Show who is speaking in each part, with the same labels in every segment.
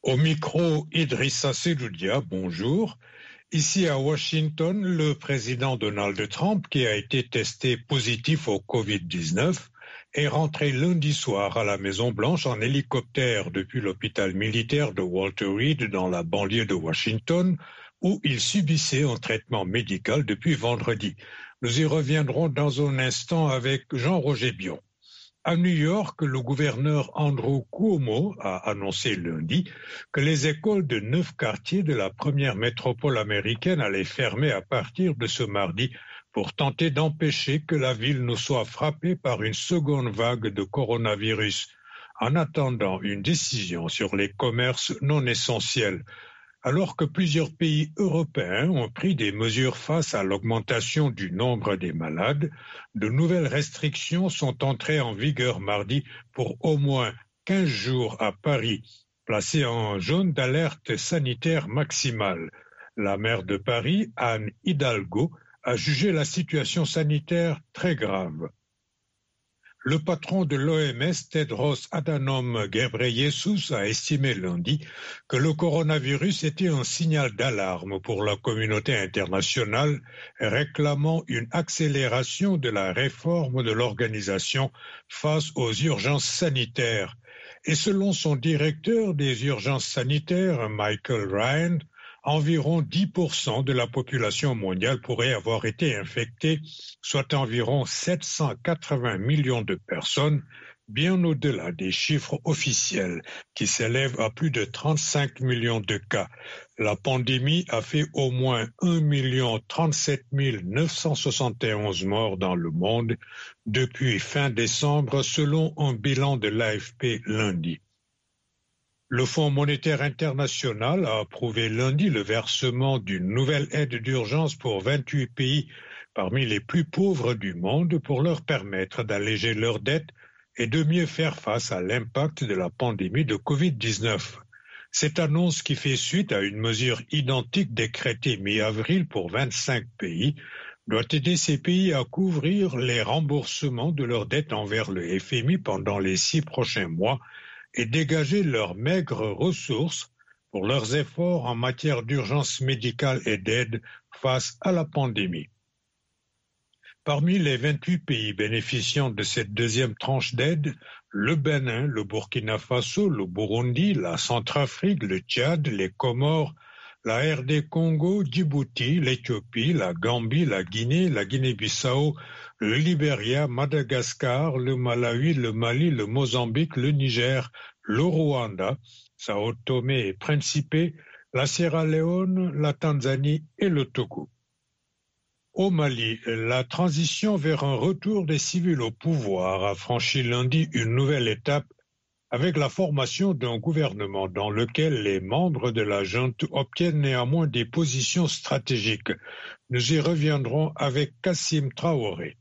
Speaker 1: Au micro, Idrissa Seloudia, bonjour. Ici à Washington, le président Donald Trump, qui a été testé positif au Covid-19, est rentré lundi soir à la Maison-Blanche en hélicoptère depuis l'hôpital militaire de Walter Reed dans la banlieue de Washington, où il subissait un traitement médical depuis vendredi. Nous y reviendrons dans un instant avec Jean-Roger Bion. À New York, le gouverneur Andrew Cuomo a annoncé lundi que les écoles de 9 quartiers de la première métropole américaine allaient fermer à partir de ce mardi pour tenter d'empêcher que la ville ne soit frappée par une seconde vague de coronavirus, en attendant une décision sur les commerces non essentiels. Alors que plusieurs pays européens ont pris des mesures face à l'augmentation du nombre des malades, de nouvelles restrictions sont entrées en vigueur mardi pour au moins 15 jours à Paris, placé en jaune d'alerte sanitaire maximale. La maire de Paris, Anne Hidalgo, a jugé la situation sanitaire très grave. Le patron de l'OMS, Tedros Adhanom Ghebreyesus, a estimé lundi que le coronavirus était un signal d'alarme pour la communauté internationale, réclamant une accélération de la réforme de l'organisation face aux urgences sanitaires. Et selon son directeur des urgences sanitaires, Michael Ryan, environ 10% de la population mondiale pourrait avoir été infectée, soit environ 780 millions de personnes, bien au-delà des chiffres officiels qui s'élèvent à plus de 35 millions de cas. La pandémie a fait au moins 1 037 971 morts dans le monde depuis fin décembre, selon un bilan de l'AFP lundi. Le Fonds monétaire international a approuvé lundi le versement d'une nouvelle aide d'urgence pour 28 pays parmi les plus pauvres du monde pour leur permettre d'alléger leurs dettes et de mieux faire face à l'impact de la pandémie de Covid-19. Cette annonce, qui fait suite à une mesure identique décrétée mi-avril pour 25 pays, doit aider ces pays à couvrir les remboursements de leurs dettes envers le FMI pendant les 6 prochains mois et dégager leurs maigres ressources pour leurs efforts en matière d'urgence médicale et d'aide face à la pandémie. Parmi les 28 pays bénéficiant de cette deuxième tranche d'aide, le Bénin, le Burkina Faso, le Burundi, la Centrafrique, le Tchad, les Comores, la RD Congo, Djibouti, l'Éthiopie, la Gambie, la Guinée-Bissau, le Libéria, Madagascar, le Malawi, le Mali, le Mozambique, le Niger, le Rwanda, Sao Tomé et Principe, la Sierra Leone, la Tanzanie et le Togo. Au Mali, la transition vers un retour des civils au pouvoir a franchi lundi une nouvelle étape avec la formation d'un gouvernement dans lequel les membres de la junte obtiennent néanmoins des positions stratégiques. Nous y reviendrons avec Kassim Traoré.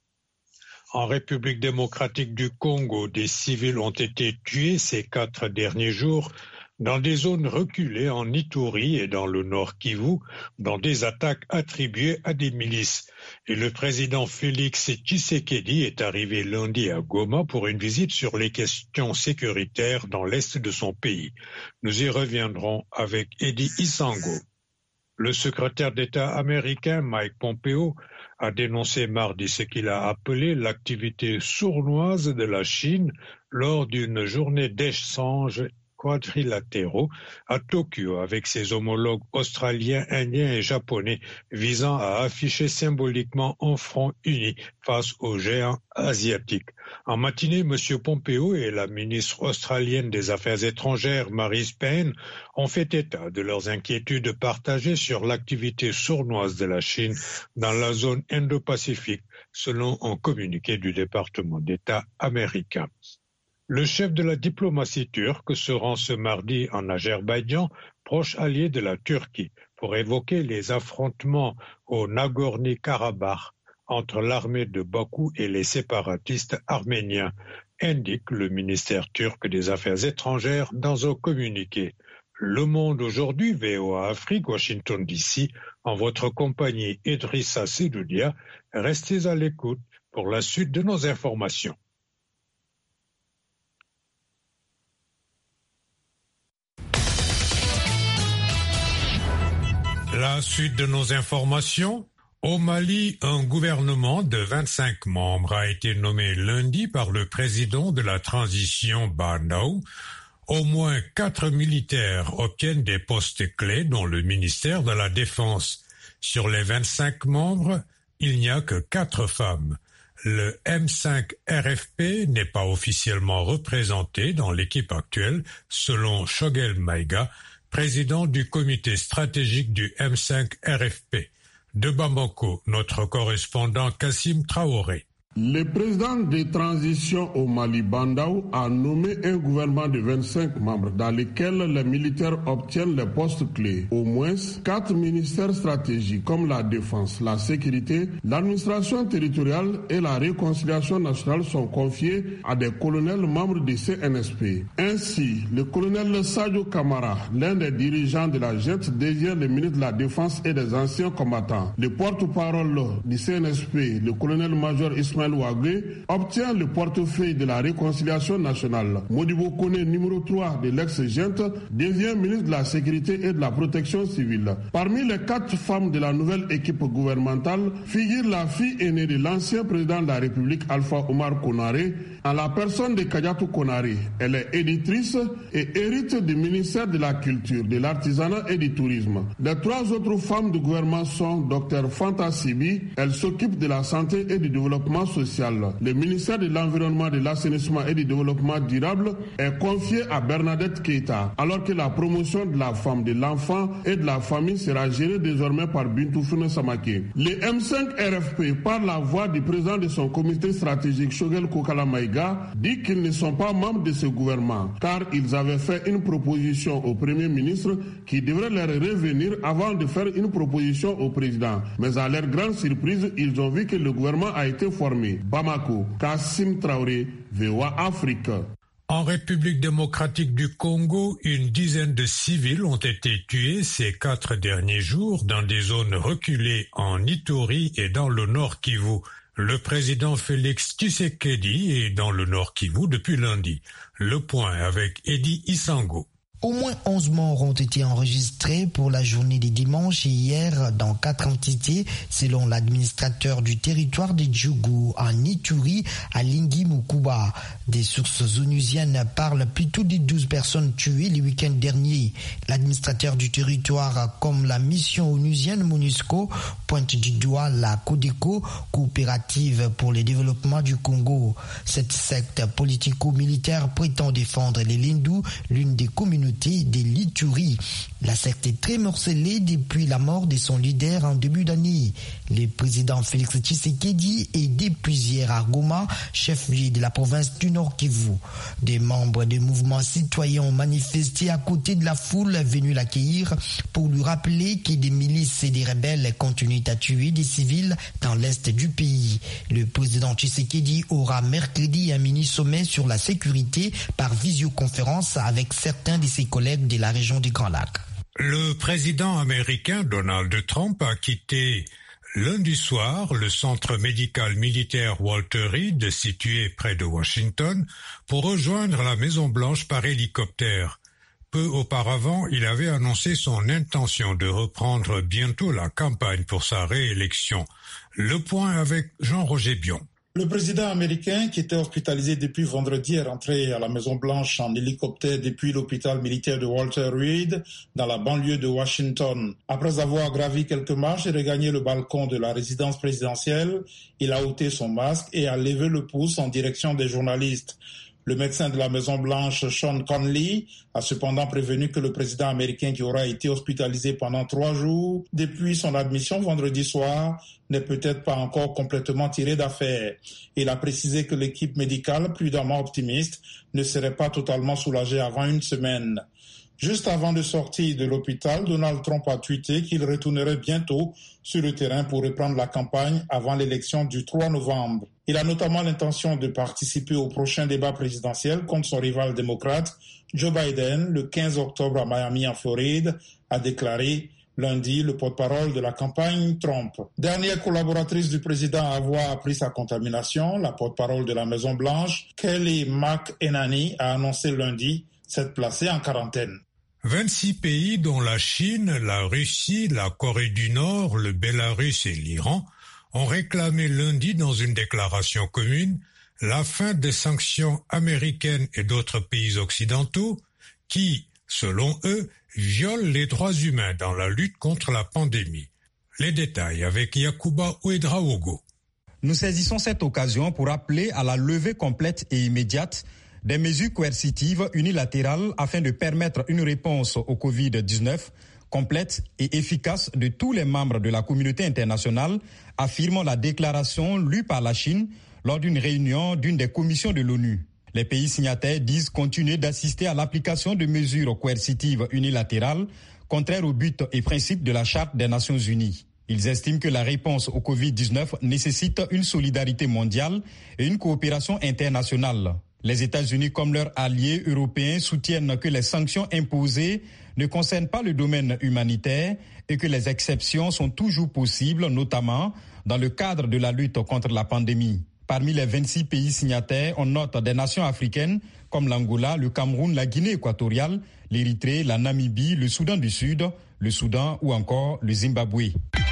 Speaker 1: En République démocratique du Congo, des civils ont été tués ces 4 derniers jours dans des zones reculées en Ituri et dans le Nord Kivu, dans des attaques attribuées à des milices. Et le président Félix Tshisekedi est arrivé lundi à Goma pour une visite sur les questions sécuritaires dans l'est de son pays. Nous y reviendrons avec Eddie Isango. Le secrétaire d'État américain Mike Pompeo a dénoncé mardi ce qu'il a appelé l'activité sournoise de la Chine lors d'une journée d'échanges quadrilatéraux à Tokyo avec ses homologues australiens, indiens et japonais, visant à afficher symboliquement un front uni face aux géants asiatiques. En matinée, M. Pompeo et la ministre australienne des Affaires étrangères, Marise Payne, ont fait état de leurs inquiétudes partagées sur l'activité sournoise de la Chine dans la zone Indo-Pacifique, selon un communiqué du département d'État américain. Le chef de la diplomatie turque se rend ce mardi en Azerbaïdjan, proche allié de la Turquie, pour évoquer les affrontements au Nagorno-Karabakh entre l'armée de Bakou et les séparatistes arméniens, indique le ministère turc des Affaires étrangères dans un communiqué. Le Monde aujourd'hui, VOA Afrique, Washington DC, en votre compagnie Idrissa Seloudia, restez à l'écoute pour la suite de nos informations. La suite de nos informations. Au Mali, un gouvernement de 25 membres a été nommé lundi par le président de la transition Bandaou. Au moins 4 militaires obtiennent des postes clés dans le ministère de la Défense. Sur les 25 membres, il n'y a que 4 femmes. Le M5 RFP n'est pas officiellement représenté dans l'équipe actuelle, selon Choguel Maïga, président du comité stratégique du M5 RFP. De Bamako, notre correspondant Kassim Traoré.
Speaker 2: Le président de transition au Mali, Bandaou, a nommé un gouvernement de 25 membres dans lequel les militaires obtiennent les postes clés. Au moins 4 ministères stratégiques comme la défense, la sécurité, l'administration territoriale et la réconciliation nationale sont confiés à des colonels membres du CNSP. Ainsi, le colonel Sadio Kamara, l'un des dirigeants de la JET, devient le ministre de la Défense et des anciens combattants. Le porte-parole du CNSP, le colonel-major Ismaël Ouagbé, obtient le portefeuille de la réconciliation nationale. Modibo Kone, numéro 3 de l'ex-gent, devient ministre de la Sécurité et de la Protection civile. Parmi les 4 femmes de la nouvelle équipe gouvernementale figure la fille aînée de l'ancien président de la République, Alpha Omar Konaré, en la personne de Kadiatou Konaré. Elle est éditrice et hérite du ministère de la Culture, de l'Artisanat et du Tourisme. Les 3 autres femmes du gouvernement sont Dr Fanta Sibi, elle s'occupe de la santé et du développement social. Le ministère de l'Environnement, de l'Assainissement et du Développement durable est confié à Bernadette Keita, alors que la promotion de la femme, de l'enfant et de la famille sera gérée désormais par Bintou Foune Samake. Le M5 RFP, par la voix du président de son comité stratégique, Choguel Kokala Maïga, dit qu'ils ne sont pas membres de ce gouvernement, car ils avaient fait une proposition au Premier ministre qui devrait leur revenir avant de faire une proposition au président. Mais à leur grande surprise, ils ont vu que le gouvernement a été formé. Bamako, Kassim Traoré, VOA Afrique.
Speaker 1: En République démocratique du Congo, une dizaine de civils ont été tués ces 4 derniers jours dans des zones reculées en Ituri et dans le Nord Kivu. Le président Félix Tshisekedi est dans le Nord Kivu depuis lundi. Le point avec Eddie Isango.
Speaker 3: Au moins 11 morts ont été enregistrés pour la journée des dimanches et hier dans 4 entités, selon l'administrateur du territoire de Djougou, en Ituri, à Lingui-Mukuba. Des sources onusiennes parlent plutôt de 12 personnes tuées le week-end dernier. L'administrateur du territoire, comme la mission onusienne MONUSCO, pointe du doigt la CODECO, coopérative pour le développement du Congo. Cette secte politico-militaire prétend défendre les Lindou, l'une des communautés de l'Ituri. La secte est très morcelée depuis la mort de son leader en début d'année. Le président Félix Tshisekedi est depuis hier à Goma, chef-lieu de la province du Nord Kivu. Des membres des mouvements citoyens ont manifesté à côté de la foule venue l'accueillir pour lui rappeler que des milices et des rebelles continuent à tuer des civils dans l'est du pays. Le président Tshisekedi aura mercredi un mini-sommet sur la sécurité par visioconférence avec certains de ses collègues de la région du Grand Lac.
Speaker 1: Le président américain Donald Trump a quitté lundi soir le centre médical militaire Walter Reed, situé près de Washington, pour rejoindre la Maison-Blanche par hélicoptère. Peu auparavant, il avait annoncé son intention de reprendre bientôt la campagne pour sa réélection. Le point avec Jean-Roger Bion.
Speaker 4: Le président américain, qui était hospitalisé depuis vendredi, est rentré à la Maison-Blanche en hélicoptère depuis l'hôpital militaire de Walter Reed, dans la banlieue de Washington. Après avoir gravi quelques marches et regagné le balcon de la résidence présidentielle, il a ôté son masque et a levé le pouce en direction des journalistes. Le médecin de la Maison-Blanche, Sean Conley, a cependant prévenu que le président américain, qui aura été hospitalisé pendant 3 jours depuis son admission vendredi soir, n'est peut-être pas encore complètement tiré d'affaire. Il a précisé que l'équipe médicale, prudemment optimiste, ne serait pas totalement soulagée avant une semaine. Juste avant de sortir de l'hôpital, Donald Trump a tweeté qu'il retournerait bientôt sur le terrain pour reprendre la campagne avant l'élection du 3 novembre. Il a notamment l'intention de participer au prochain débat présidentiel contre son rival démocrate, Joe Biden, le 15 octobre à Miami, en Floride, a déclaré lundi le porte-parole de la campagne Trump. Dernière collaboratrice du président à avoir appris sa contamination, la porte-parole de la Maison-Blanche, Kelly McEnany, a annoncé lundi s'être placée en quarantaine.
Speaker 1: 26 pays dont la Chine, la Russie, la Corée du Nord, le Bélarus et l'Iran ont réclamé lundi dans une déclaration commune la fin des sanctions américaines et d'autres pays occidentaux qui, selon eux, violent les droits humains dans la lutte contre la pandémie. Les détails avec Yacouba Ouedraogo.
Speaker 5: Nous saisissons cette occasion pour appeler à la levée complète et immédiate des mesures coercitives unilatérales afin de permettre une réponse au Covid-19 complète et efficace de tous les membres de la communauté internationale, affirme la déclaration lue par la Chine lors d'une réunion d'une des commissions de l'ONU. Les pays signataires disent continuer d'assister à l'application de mesures coercitives unilatérales contraires aux buts et principes de la Charte des Nations Unies. Ils estiment que la réponse au Covid-19 nécessite une solidarité mondiale et une coopération internationale. Les États-Unis, comme leurs alliés européens, soutiennent que les sanctions imposées ne concernent pas le domaine humanitaire et que les exceptions sont toujours possibles, notamment dans le cadre de la lutte contre la pandémie. Parmi les 26 pays signataires, on note des nations africaines comme l'Angola, le Cameroun, la Guinée équatoriale, l'Érythrée, la Namibie, le Soudan du Sud, le Soudan ou encore le Zimbabwe.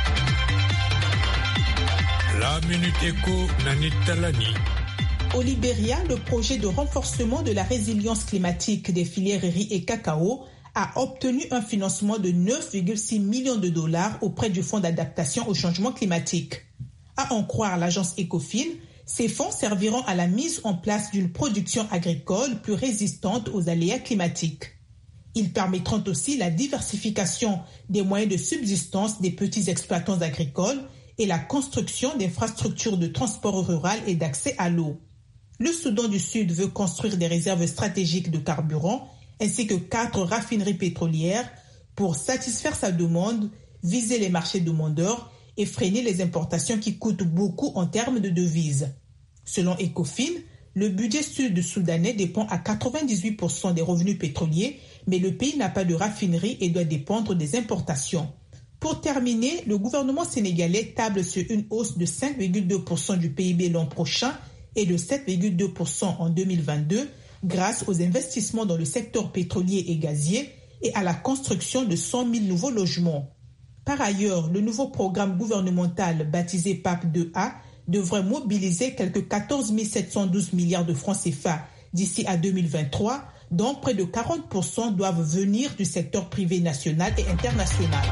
Speaker 1: La Minute Éco, Nanit Talani.
Speaker 6: Au Libéria, le projet de renforcement de la résilience climatique des filières riz et cacao a obtenu un financement de 9,6 millions de dollars auprès du Fonds d'adaptation au changement climatique. À en croire l'agence Ecofin, ces fonds serviront à la mise en place d'une production agricole plus résistante aux aléas climatiques. Ils permettront aussi la diversification des moyens de subsistance des petits exploitants agricoles et la construction d'infrastructures de transport rural et d'accès à l'eau. Le Soudan du Sud veut construire des réserves stratégiques de carburant ainsi que 4 raffineries pétrolières pour satisfaire sa demande, viser les marchés demandeurs et freiner les importations qui coûtent beaucoup en termes de devises. Selon Ecofin, le budget sud-soudanais dépend à 98% des revenus pétroliers, mais le pays n'a pas de raffinerie et doit dépendre des importations. Pour terminer, le gouvernement sénégalais table sur une hausse de 5,2% du PIB l'an prochain et de 7,2% en 2022 grâce aux investissements dans le secteur pétrolier et gazier et à la construction de 100 000 nouveaux logements. Par ailleurs, le nouveau programme gouvernemental baptisé PAP 2A devrait mobiliser quelques 14 712 milliards de francs CFA d'ici à 2023, dont près de 40% doivent venir du secteur privé national et international.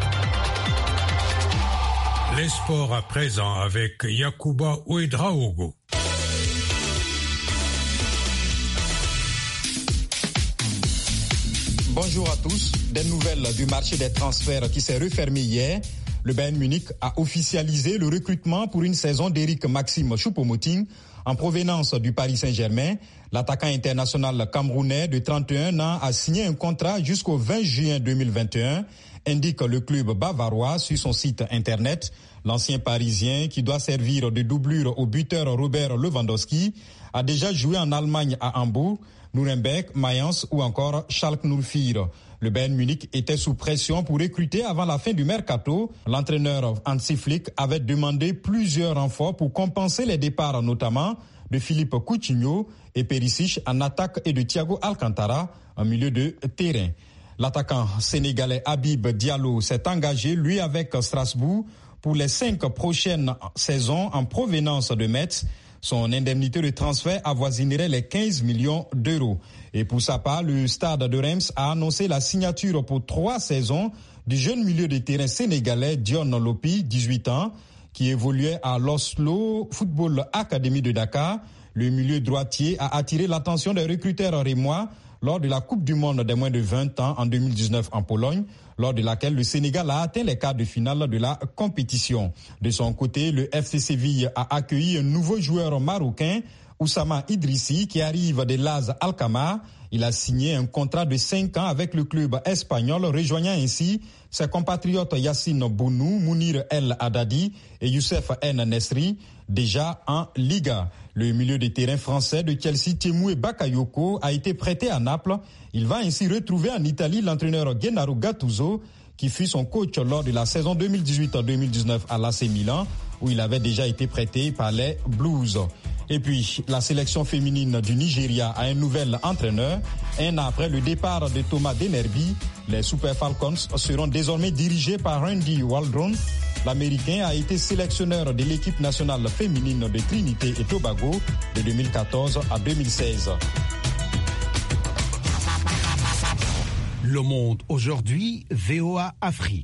Speaker 1: Les sports à présent avec Yacouba Ouedraogo.
Speaker 5: Bonjour à tous. Des nouvelles du marché des transferts qui s'est refermé hier. Le Bayern Munich a officialisé le recrutement pour une saison d'Eric Maxime Choupo-Moting en provenance du Paris Saint-Germain. L'attaquant international camerounais de 31 ans a signé un contrat jusqu'au 20 juin 2021, indique le club bavarois sur son site internet. L'ancien Parisien, qui doit servir de doublure au buteur Robert Lewandowski, a déjà joué en Allemagne à Hambourg, Nuremberg, Mayence ou encore Schalke 04. Le Bayern Munich était sous pression pour recruter avant la fin du mercato. L'entraîneur Hansi Flick avait demandé plusieurs renforts pour compenser les départs, notamment de Philippe Coutinho et Perisic en attaque et de Thiago Alcantara en milieu de terrain. L'attaquant sénégalais Habib Diallo s'est engagé, lui, avec Strasbourg pour les 5 prochaines saisons en provenance de Metz. Son indemnité de transfert avoisinerait les 15 millions d'euros. Et pour sa part, le Stade de Reims a annoncé la signature pour 3 saisons du jeune milieu de terrain sénégalais Dion Lopi, 18 ans, qui évoluait à l'Oslo Football Academy de Dakar. Le milieu droitier a attiré l'attention des recruteurs rémois lors de la Coupe du Monde des moins de 20 ans en 2019 en Pologne, lors de laquelle le Sénégal a atteint les quarts de finale de la compétition. De son côté, le FC Séville a accueilli un nouveau joueur marocain, Oussama Idrissi, qui arrive de Laz Alkmaar. Il a signé un contrat de 5 ans avec le club espagnol, rejoignant ainsi ses compatriotes Yassine Bounou, Mounir El Haddadi et Youssef N. Nesri, déjà en Liga. Le milieu de terrain français de Chelsea, Temoué Bakayoko, a été prêté à Naples. Il va ainsi retrouver en Italie l'entraîneur Gennaro Gattuso, qui fut son coach lors de la saison 2018-2019 à l'AC Milan, où il avait déjà été prêté par les Blues. Et puis, la sélection féminine du Nigeria a un nouvel entraîneur. Un an après le départ de Thomas Denerbi, les Super Falcons seront désormais dirigés par Randy Waldron. L'Américain a été sélectionneur de l'équipe nationale féminine de Trinité et Tobago de 2014 à 2016.
Speaker 7: Le Monde aujourd'hui, VOA Afrique.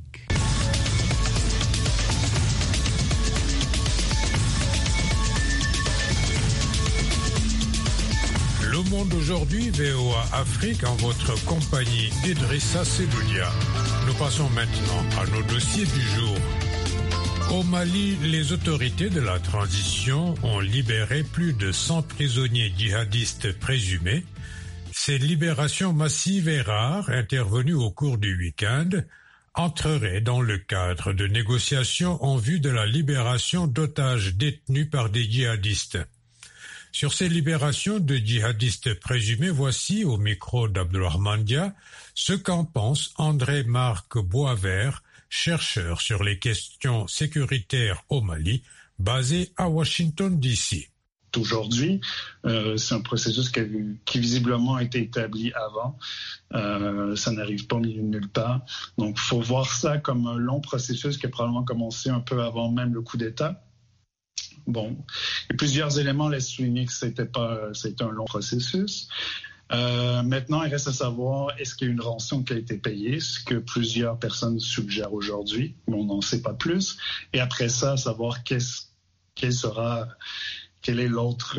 Speaker 1: Le Monde aujourd'hui, VOA Afrique, en votre compagnie d'Idrissa Seloudia. Nous passons maintenant à nos dossiers du jour. Au Mali, les autorités de la transition ont libéré plus de 100 prisonniers djihadistes présumés. Ces libérations massives et rares, intervenues au cours du week-end, entreraient dans le cadre de négociations en vue de la libération d'otages détenus par des djihadistes. Sur ces libérations de djihadistes présumés, voici au micro d'Abdourahmane Dia ce qu'en pense André-Marc Boisvert, chercheur sur les questions sécuritaires au Mali, basé à Washington, D.C.
Speaker 8: Aujourd'hui, c'est un processus qui visiblement a été établi avant. Ça n'arrive pas au milieu de nulle part. Donc, il faut voir ça comme un long processus qui a probablement commencé un peu avant même le coup d'État. Bon, il y a plusieurs éléments laissent souligner que c'était un long processus. Maintenant, il reste à savoir, est-ce qu'il y a une rançon qui a été payée, ce que plusieurs personnes suggèrent aujourd'hui, mais on n'en sait pas plus. Et après ça, savoir quel est l'autre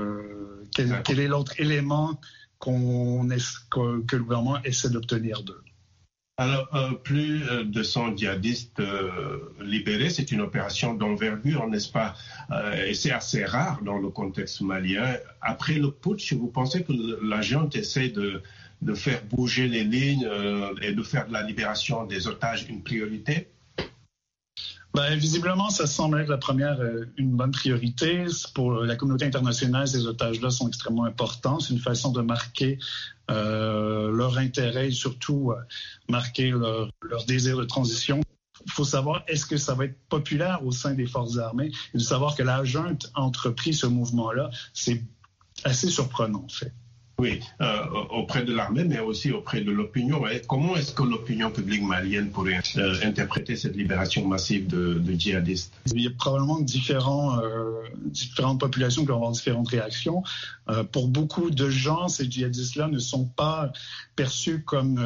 Speaker 8: élément que le gouvernement essaie d'obtenir d'eux.
Speaker 9: Alors, plus de 100 djihadistes libérés, c'est une opération d'envergure, n'est-ce pas? Et c'est assez rare dans le contexte malien. Après le putsch, vous pensez que la junte essaie de faire bouger les lignes et de faire de la libération des otages une priorité?
Speaker 8: Visiblement, ça semble être une bonne priorité. Pour la communauté internationale, ces otages-là sont extrêmement importants. C'est une façon de marquer leur intérêt et surtout marquer leur désir de transition. Il faut savoir, est-ce que ça va être populaire au sein des forces armées? Et de savoir que la junte a entrepris ce mouvement-là, c'est assez surprenant, en fait.
Speaker 9: Oui, auprès de l'armée, mais aussi auprès de l'opinion. Comment est-ce que l'opinion publique malienne pourrait interpréter cette libération massive de djihadistes?
Speaker 8: Il y a probablement différentes populations qui vont avoir différentes réactions. Pour beaucoup de gens, ces djihadistes-là ne sont pas perçus comme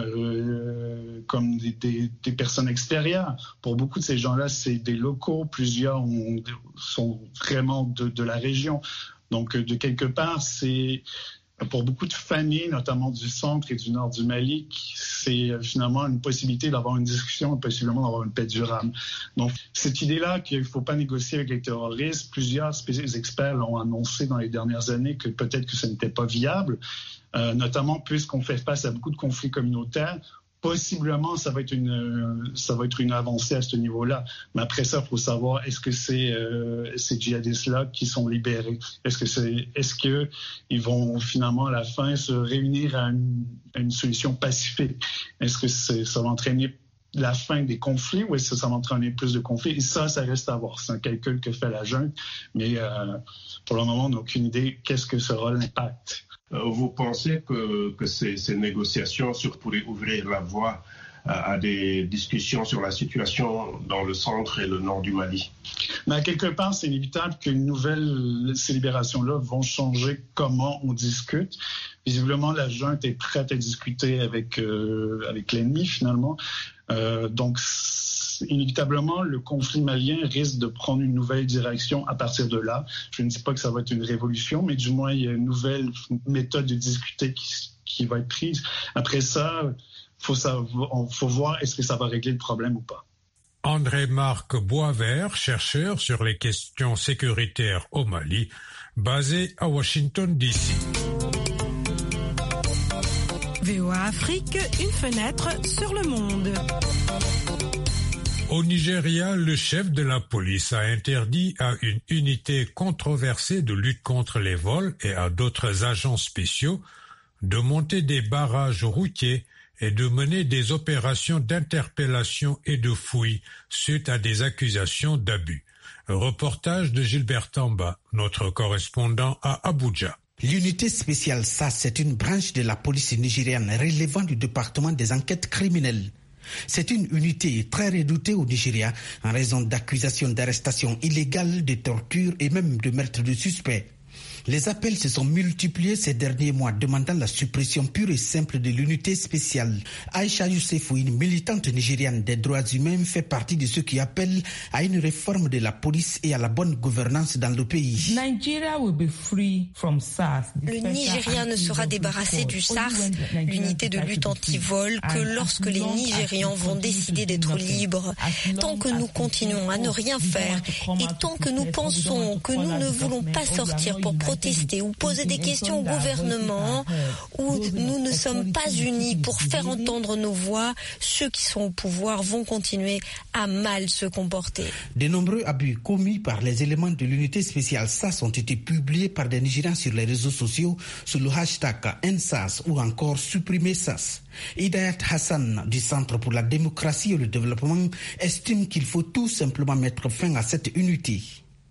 Speaker 8: des personnes extérieures. Pour beaucoup de ces gens-là, c'est des locaux. Plusieurs sont vraiment de la région. Donc, de quelque part, c'est... Pour beaucoup de familles, notamment du centre et du nord du Mali, c'est finalement une possibilité d'avoir une discussion et possiblement d'avoir une paix durable. Donc, cette idée-là qu'il ne faut pas négocier avec les terroristes, plusieurs experts l'ont annoncé dans les dernières années que peut-être que ce n'était pas viable, notamment puisqu'on fait face à beaucoup de conflits communautaires. Possiblement, ça va être une avancée à ce niveau-là. Mais après ça, il faut savoir, est-ce que c'est ces djihadistes-là qui sont libérés? Est-ce qu'ils vont finalement à la fin se réunir à une solution pacifique? Est-ce que ça va entraîner la fin des conflits ou est-ce que ça va entraîner plus de conflits? Et ça reste à voir. C'est un calcul que fait la junte. Mais pour le moment, on n'a aucune idée qu'est-ce que sera l'impact.
Speaker 9: Vous pensez que ces négociations pourraient ouvrir la voie à des discussions sur la situation dans le centre et le nord du Mali?
Speaker 8: Mais quelque part, c'est inévitable que ces libérations-là vont changer comment on discute. Visiblement, la junte est prête à discuter avec l'ennemi, finalement. Donc, inévitablement, le conflit malien risque de prendre une nouvelle direction à partir de là. Je ne dis pas que ça va être une révolution, mais du moins, il y a une nouvelle méthode de discuter qui va être prise. Après ça, faut voir est-ce que ça va régler le problème ou pas.
Speaker 1: André-Marc Boisvert, chercheur sur les questions sécuritaires au Mali, basé à Washington, D.C.
Speaker 10: VOA Afrique, une fenêtre sur le monde.
Speaker 1: Au Nigeria, le chef de la police a interdit à une unité controversée de lutte contre les vols et à d'autres agents spéciaux de monter des barrages routiers et de mener des opérations d'interpellation et de fouilles suite à des accusations d'abus. Reportage de Gilbert Tamba, notre correspondant à Abuja.
Speaker 11: L'unité spéciale SAS, c'est une branche de la police nigériane relevant du département des enquêtes criminelles. C'est une unité très redoutée au Nigeria en raison d'accusations d'arrestation illégale, de torture et même de meurtre de suspects. Les appels se sont multipliés ces derniers mois demandant la suppression pure et simple de l'unité spéciale. Aïcha Youssefou, une militante nigériane des droits humains, fait partie de ceux qui appellent à une réforme de la police et à la bonne gouvernance dans le pays.
Speaker 12: Le Nigeria ne sera débarrassé du SARS, l'unité de lutte anti-vol, que lorsque les Nigérians vont décider d'être libres. Tant que nous continuons à ne rien faire et tant que nous pensons que nous ne voulons pas sortir pour protester ou poser des questions au gouvernement, où nous ne sommes pas unis pour faire entendre nos voix, ceux qui sont au pouvoir vont continuer à mal se comporter.
Speaker 11: De nombreux abus commis par les éléments de l'unité spéciale SAS ont été publiés par des Nigérians sur les réseaux sociaux sous le hashtag #NSAS ou encore supprimer SAS. Hidayat Hassan du Centre pour la démocratie et le développement estime qu'il faut tout simplement mettre fin à cette unité.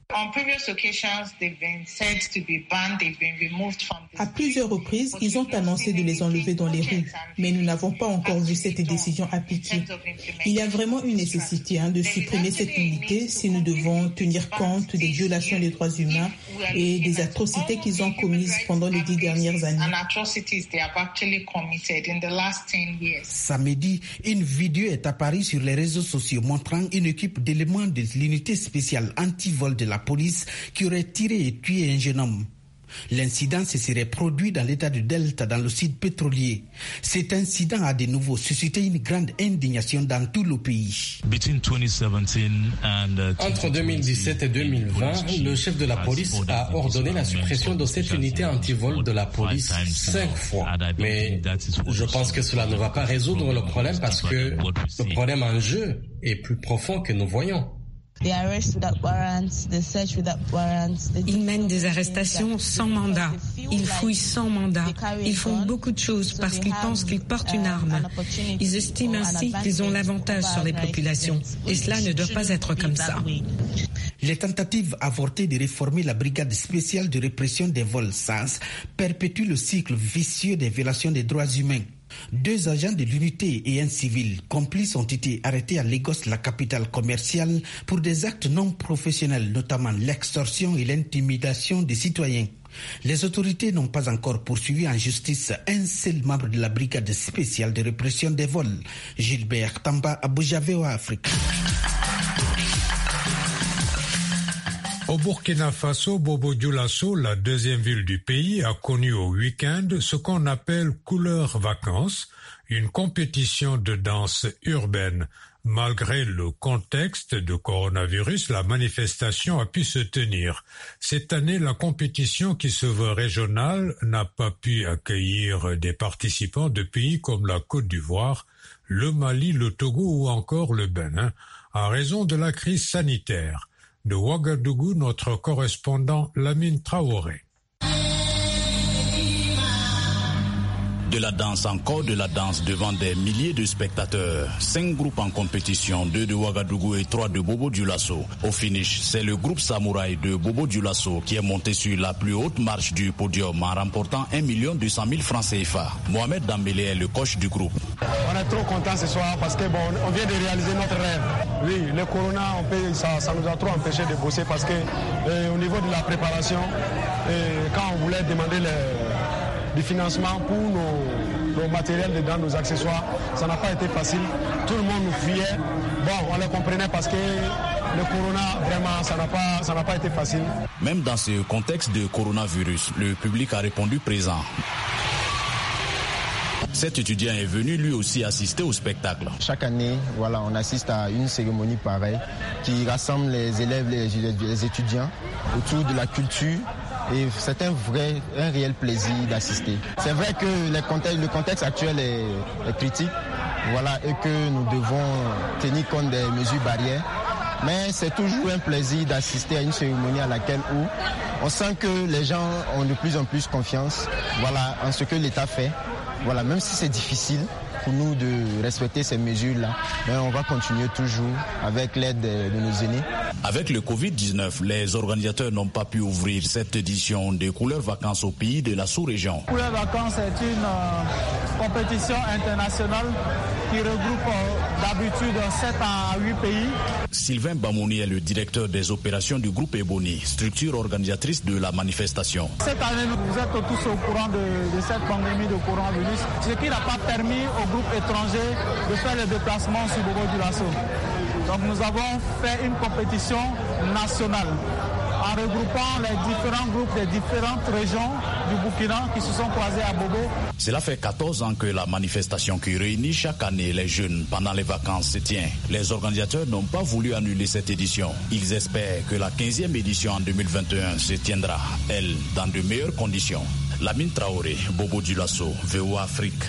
Speaker 6: À plusieurs reprises, ils ont annoncé de les enlever dans les rues, mais nous n'avons pas encore vu cette décision appliquée. Il y a vraiment une nécessité de supprimer cette unité si nous devons tenir compte des violations des droits humains et des atrocités qu'ils ont commises pendant les 10 dernières années.
Speaker 11: Samedi, une vidéo est apparue sur les réseaux sociaux montrant une équipe d'éléments de l'unité spéciale anti-vol de la police qui aurait tiré et tué un jeune homme. L'incident se serait produit dans l'état de Delta, dans le sud pétrolier. Cet incident a de nouveau suscité une grande indignation dans tout le pays.
Speaker 13: Entre 2017 et 2020, le chef de la police a ordonné la suppression de cette unité anti-vol de la police 5 fois. Mais je pense que cela ne va pas résoudre le problème parce que le problème en jeu est plus profond que nous voyons.
Speaker 10: Ils mènent des arrestations sans mandat. Ils fouillent sans mandat. Ils font beaucoup de choses parce qu'ils pensent qu'ils portent une arme. Ils estiment ainsi qu'ils ont l'avantage sur les populations. Et cela ne doit pas être comme ça.
Speaker 11: Les tentatives avortées de réformer la brigade spéciale de répression des vols SAS perpétuent le cycle vicieux des violations des droits humains. 2 agents de l'unité et un civil complices ont été arrêtés à Lagos, la capitale commerciale, pour des actes non professionnels, notamment l'extorsion et l'intimidation des citoyens. Les autorités n'ont pas encore poursuivi en justice un seul membre de la brigade spéciale de répression des vols. Gilbert Tamba, Abuja, VOA Afrique.
Speaker 1: Au Burkina Faso, Bobo-Dioulasso, la deuxième ville du pays, a connu au week-end ce qu'on appelle Couleur Vacances, une compétition de danse urbaine. Malgré le contexte de coronavirus, la manifestation a pu se tenir. Cette année, la compétition, qui se veut régionale, n'a pas pu accueillir des participants de pays comme la Côte d'Ivoire, le Mali, le Togo ou encore le Bénin, en raison de la crise sanitaire. De Ouagadougou, notre correspondant Lamine Traoré.
Speaker 14: De la danse, encore de la danse devant des milliers de spectateurs. 5 groupes en compétition, 2 de Ouagadougou et 3 de Bobo-Dioulasso. Au finish, c'est le groupe Samouraï de Bobo-Dioulasso qui est monté sur la plus haute marche du podium en remportant 1 200 000 francs CFA. Mohamed Dambélé est le coach du groupe.
Speaker 15: On est trop content ce soir parce que on vient de réaliser notre rêve. Oui, le corona, ça nous a trop empêché de bosser parce que au niveau de la préparation, quand on voulait demander du financement pour nos matériels dedans, nos accessoires, ça n'a pas été facile. Tout le monde nous fuyait. Bon, on le comprenait parce que le corona, vraiment, ça n'a pas été facile.
Speaker 14: Même dans ce contexte de coronavirus, le public a répondu présent. Cet étudiant est venu lui aussi assister au spectacle.
Speaker 16: Chaque année, on assiste à une cérémonie pareille qui rassemble les élèves et les étudiants autour de la culture. Et c'est un réel plaisir d'assister. C'est vrai que le contexte actuel est critique, et que nous devons tenir compte des mesures barrières. Mais c'est toujours un plaisir d'assister à une cérémonie à laquelle on sent que les gens ont de plus en plus confiance, en ce que l'État fait. Même si c'est difficile, pour nous de respecter ces mesures-là. Mais on va continuer toujours avec l'aide de nos aînés.
Speaker 14: Avec le Covid-19, les organisateurs n'ont pas pu ouvrir cette édition des Couleurs Vacances au pays de la sous-région.
Speaker 17: Couleurs Vacances est une compétition internationale qui regroupe d'habitude 7 à 8 pays.
Speaker 14: Sylvain Bamouni est le directeur des opérations du groupe Ebony, structure organisatrice de la manifestation.
Speaker 17: Cette année, vous êtes tous au courant de cette pandémie de coronavirus, ce qui n'a pas permis aux groupes étrangers de faire les déplacements sur Bobo-Dioulasso. Donc nous avons fait une compétition nationale en regroupant les différents groupes des différentes régions du Burkina qui se sont croisés à Bobo.
Speaker 14: Cela fait 14 ans que la manifestation qui réunit chaque année les jeunes pendant les vacances se tient. Les organisateurs n'ont pas voulu annuler cette édition. Ils espèrent que la 15e édition en 2021 se tiendra, elle, dans de meilleures conditions. Lamine Traoré, Bobo-Dioulasso, VOA Afrique.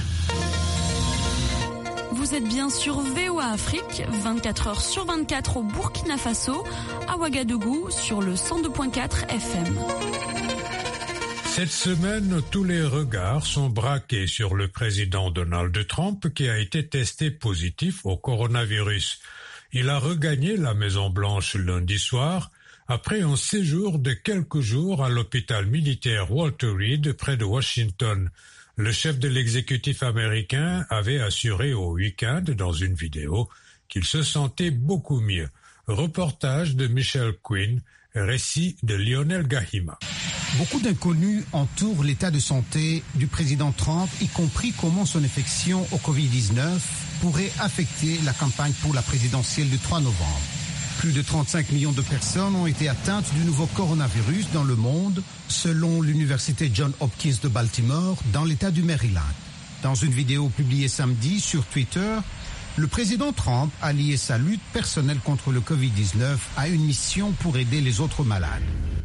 Speaker 18: Vous êtes bien sur VOA Afrique, 24 heures sur 24 au Burkina Faso, à Ouagadougou sur le 102.4 FM.
Speaker 1: Cette semaine, tous les regards sont braqués sur le président Donald Trump qui a été testé positif au coronavirus. Il a regagné la Maison-Blanche lundi soir après un séjour de quelques jours à l'hôpital militaire Walter Reed près de Washington. Le chef de l'exécutif américain avait assuré au week-end dans une vidéo qu'il se sentait beaucoup mieux. Reportage de Michel Quinn, récit de Lionel Gahima.
Speaker 19: Beaucoup d'inconnus entourent l'état de santé du président Trump, y compris comment son infection au Covid-19 pourrait affecter la campagne pour la présidentielle du 3 novembre. Plus de 35 millions de personnes ont été atteintes du nouveau coronavirus dans le monde, selon l'université Johns Hopkins de Baltimore, dans l'État du Maryland. Dans une vidéo publiée samedi sur Twitter, le président Trump a lié sa lutte personnelle contre le Covid-19 à une mission pour aider les autres malades.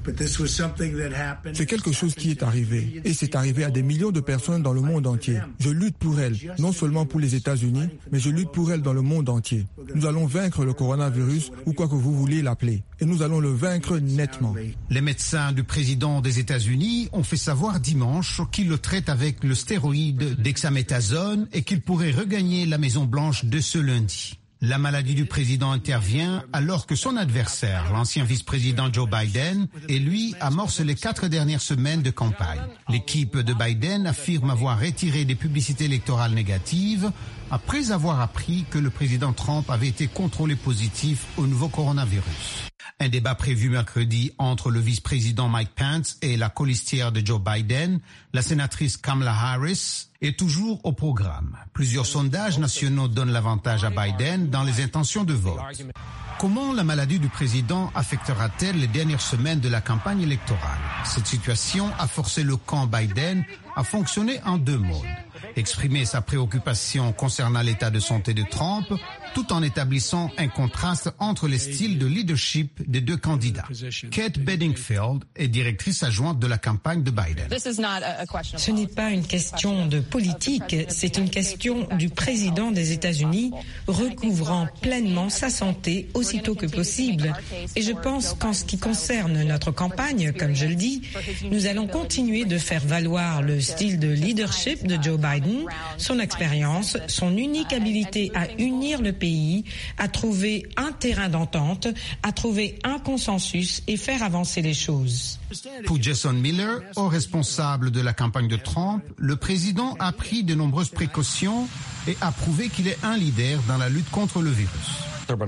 Speaker 20: C'est quelque chose qui est arrivé, et c'est arrivé à des millions de personnes dans le monde entier. Je lutte pour elles, non seulement pour les États-Unis, mais je lutte pour elles dans le monde entier. Nous allons vaincre le coronavirus, ou quoi que vous vouliez l'appeler, et nous allons le vaincre nettement.
Speaker 19: Les médecins du président des États-Unis ont fait savoir dimanche qu'ils le traitent avec le stéroïde dexaméthasone et qu'il pourrait regagner la Maison-Blanche de ce lundi. La maladie du président intervient alors que son adversaire, l'ancien vice-président Joe Biden, et lui amorce les 4 dernières semaines de campagne. L'équipe de Biden affirme avoir retiré des publicités électorales négatives après avoir appris que le président Trump avait été contrôlé positif au nouveau coronavirus. Un débat prévu mercredi entre le vice-président Mike Pence et la colistière de Joe Biden, la sénatrice Kamala Harris, est toujours au programme. Plusieurs sondages nationaux donnent l'avantage à Biden dans les intentions de vote. Comment la maladie du président affectera-t-elle les dernières semaines de la campagne électorale? Cette situation a forcé le camp Biden à fonctionner en 2 modes. Exprimer sa préoccupation concernant l'état de santé de Trump, tout en établissant un contraste entre les styles de leadership des 2 candidats. Kate Bedingfield est directrice adjointe de la campagne de Biden.
Speaker 10: Ce n'est pas une question de politique, c'est une question du président des États-Unis recouvrant pleinement sa santé aussitôt que possible. Et je pense qu'en ce qui concerne notre campagne, comme je le dis, nous allons continuer de faire valoir le style de leadership de Joe Biden, son expérience, son unique habilité à unir le pays, à trouver un terrain d'entente, à trouver un consensus et faire avancer les choses.
Speaker 19: Pour Jason Miller, haut responsable de la campagne de Trump, le président a pris de nombreuses précautions et a prouvé qu'il est un leader dans la lutte contre le virus.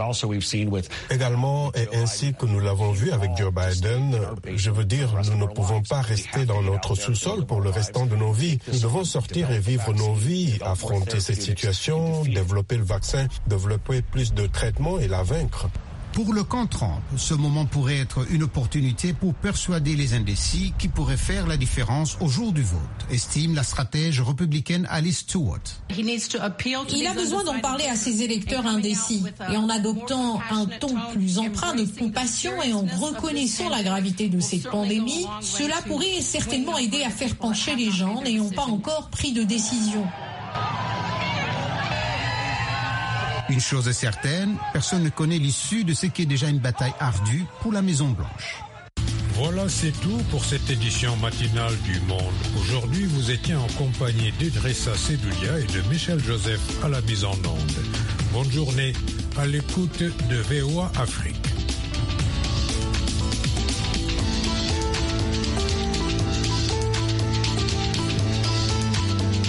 Speaker 21: Également, et ainsi que nous l'avons vu avec Joe Biden, je veux dire, nous ne pouvons pas rester dans notre sous-sol pour le restant de nos vies. Nous devons sortir et vivre nos vies, affronter cette situation, développer le vaccin, développer plus de traitements et la vaincre.
Speaker 19: Pour le camp Trump, ce moment pourrait être une opportunité pour persuader les indécis qui pourraient faire la différence au jour du vote, estime la stratège républicaine Alice Stewart.
Speaker 22: Il a besoin d'en parler à ses électeurs indécis et en adoptant un ton plus empreint de compassion et en reconnaissant la gravité de cette pandémie, cela pourrait certainement aider à faire pencher les gens n'ayant pas encore pris de décision.
Speaker 19: Une chose est certaine, personne ne connaît l'issue de ce qui est déjà une bataille ardue pour la Maison-Blanche.
Speaker 1: Voilà, c'est tout pour cette édition matinale du Monde. Aujourd'hui, vous étiez en compagnie d'Idrissa Sedoulia et de Michel Joseph à la mise en onde. Bonne journée à l'écoute de VOA Afrique.